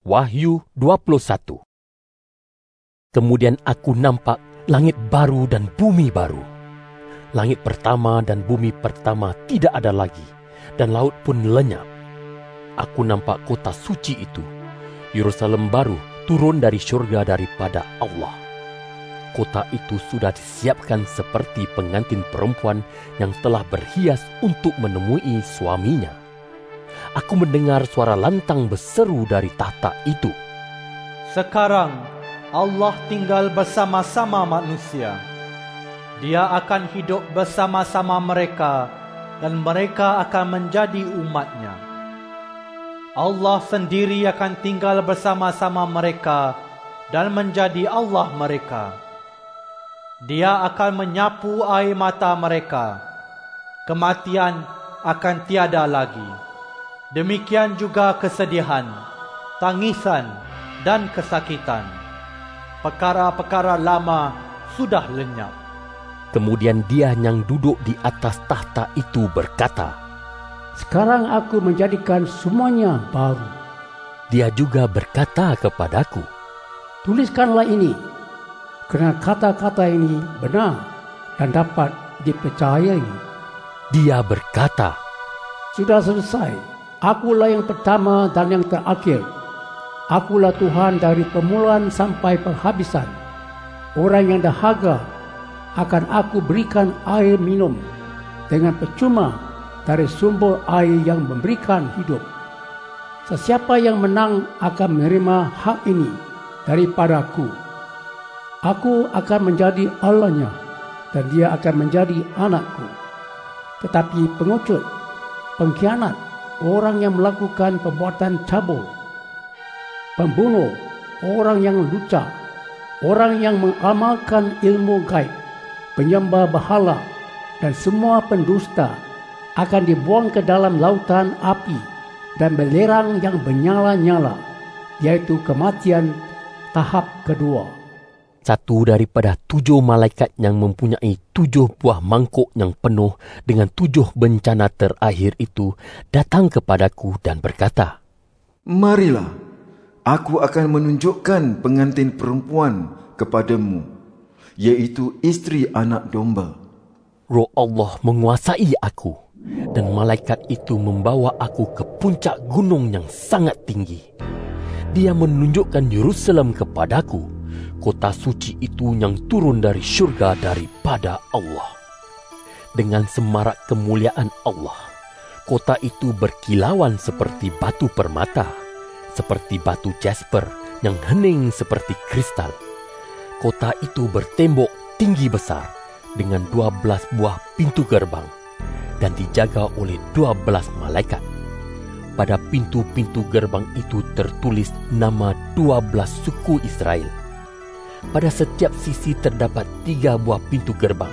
Wahyu 21. Kemudian aku nampak langit baru dan bumi baru. Langit pertama dan bumi pertama tidak ada lagi, dan laut pun lenyap. Aku nampak kota suci itu, Yerusalem baru, turun dari syurga daripada Allah. Kota itu sudah disiapkan seperti pengantin perempuan yang telah berhias untuk menemui suaminya. Aku mendengar suara lantang berseru dari tahta itu. Sekarang Allah tinggal bersama-sama manusia. Dia akan hidup bersama-sama mereka dan mereka akan menjadi umatnya. Allah sendiri akan tinggal bersama-sama mereka dan menjadi Allah mereka. Dia akan menyapu air mata mereka. Kematian akan tiada lagi. Demikian juga kesedihan, tangisan dan kesakitan. Perkara-perkara lama sudah lenyap. Kemudian dia yang duduk di atas tahta itu berkata, Sekarang aku menjadikan semuanya baru. Dia juga berkata kepadaku, Tuliskanlah ini, kerana kata-kata ini benar dan dapat dipercayai. Dia berkata, Sudah selesai. Akulah yang pertama dan yang terakhir. Akulah Tuhan dari permulaan sampai penghabisan. Orang yang dahaga akan aku berikan air minum dengan percuma dari sumber air yang memberikan hidup. Sesiapa yang menang akan menerima hak ini daripadaku. Aku akan menjadi Allahnya dan dia akan menjadi anakku. Tetapi pengecut, pengkhianat, orang yang melakukan perbuatan cabul, pembunuh, orang yang lucah, orang yang mengamalkan ilmu gaib, penyembah berhala dan semua pendusta akan dibuang ke dalam lautan api dan belerang yang menyala-nyala, yaitu kematian tahap kedua. Satu daripada 7 malaikat yang mempunyai 7 buah mangkuk yang penuh dengan 7 bencana terakhir itu datang kepadaku dan berkata, Marilah, aku akan menunjukkan pengantin perempuan kepadamu, yaitu isteri anak domba. Roh Allah menguasai aku, dan malaikat itu membawa aku ke puncak gunung yang sangat tinggi. Dia menunjukkan Yerusalem kepadaku, kota suci itu yang turun dari syurga daripada Allah. Dengan semarak kemuliaan Allah, kota itu berkilauan seperti batu permata, seperti batu jasper yang hening seperti kristal. Kota itu bertembok tinggi besar dengan 12 buah pintu gerbang dan dijaga oleh 12 malaikat. Pada pintu-pintu gerbang itu tertulis nama 12 suku Israel. Pada setiap sisi terdapat 3 buah pintu gerbang.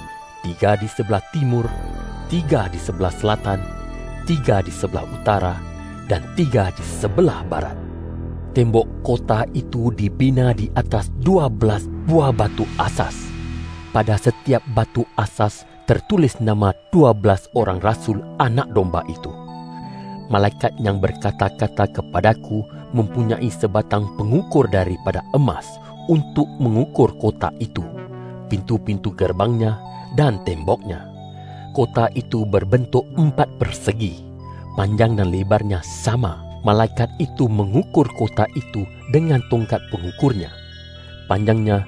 3 di sebelah timur, 3 di sebelah selatan, 3 di sebelah utara, dan 3 di sebelah barat. Tembok kota itu dibina di atas 12 buah batu asas. Pada setiap batu asas tertulis nama 12 orang rasul anak domba itu. Malaikat yang berkata-kata kepadaku mempunyai sebatang pengukur daripada emas untuk mengukur kota itu, pintu-pintu gerbangnya dan temboknya. Kota itu berbentuk 4 persegi, panjang dan lebarnya sama. Malaikat itu mengukur kota itu dengan tongkat pengukurnya. Panjangnya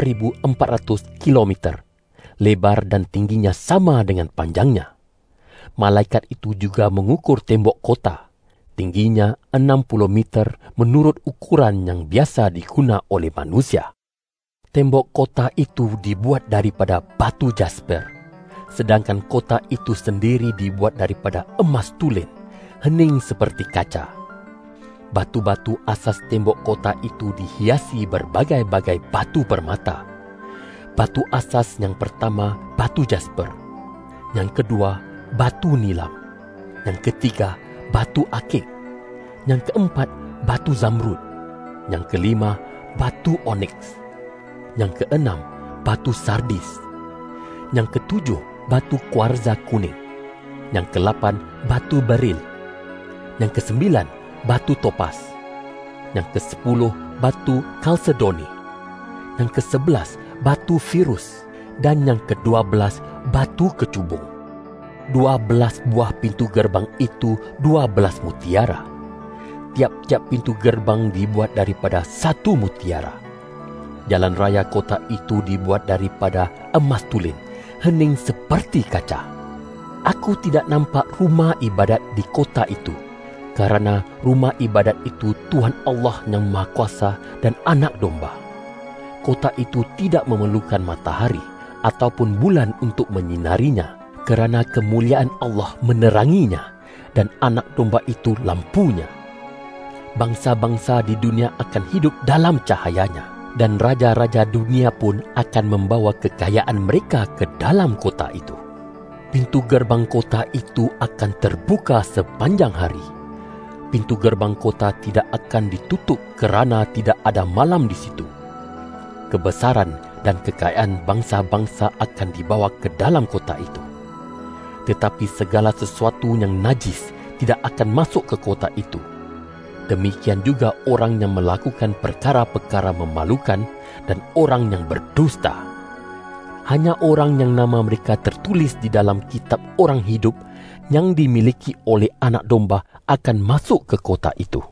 2.400 kilometer, lebar dan tingginya sama dengan panjangnya. Malaikat itu juga mengukur tembok kota. Tingginya 60 meter menurut ukuran yang biasa diguna oleh manusia. Tembok kota itu dibuat daripada batu jasper, sedangkan kota itu sendiri dibuat daripada emas tulen, hening seperti kaca. Batu-batu asas tembok kota itu dihiasi berbagai-bagai batu permata. Batu asas yang pertama batu jasper, yang kedua batu nilam, yang ketiga batu akik, yang keempat batu zamrud, yang kelima batu onyx, yang keenam batu sardis, yang ketujuh batu kuarza kuning, yang ke-8 batu beril, yang ke-9 batu topas, yang ke-10 batu kalsedoni, yang ke-11 batu virus, dan yang ke-12 batu kecubung. 12 buah pintu gerbang itu 12 mutiara. Tiap-tiap pintu gerbang dibuat daripada 1 mutiara. Jalan raya kota itu dibuat daripada emas tulin, hening seperti kaca. Aku tidak nampak rumah ibadat di kota itu, karena rumah ibadat itu Tuhan Allah yang Maha Kuasa dan Anak Domba. Kota itu tidak memerlukan matahari ataupun bulan untuk menyinarinya, kerana kemuliaan Allah meneranginya dan Anak Domba itu lampunya. Bangsa-bangsa di dunia akan hidup dalam cahayanya, dan raja-raja dunia pun akan membawa kekayaan mereka ke dalam kota itu. Pintu gerbang kota itu akan terbuka sepanjang hari. Pintu gerbang kota tidak akan ditutup kerana tidak ada malam di situ. Kebesaran dan kekayaan bangsa-bangsa akan dibawa ke dalam kota itu. Tetapi segala sesuatu yang najis tidak akan masuk ke kota itu. Demikian juga orang yang melakukan perkara-perkara memalukan dan orang yang berdusta. Hanya orang yang nama mereka tertulis di dalam kitab orang hidup yang dimiliki oleh Anak Domba akan masuk ke kota itu.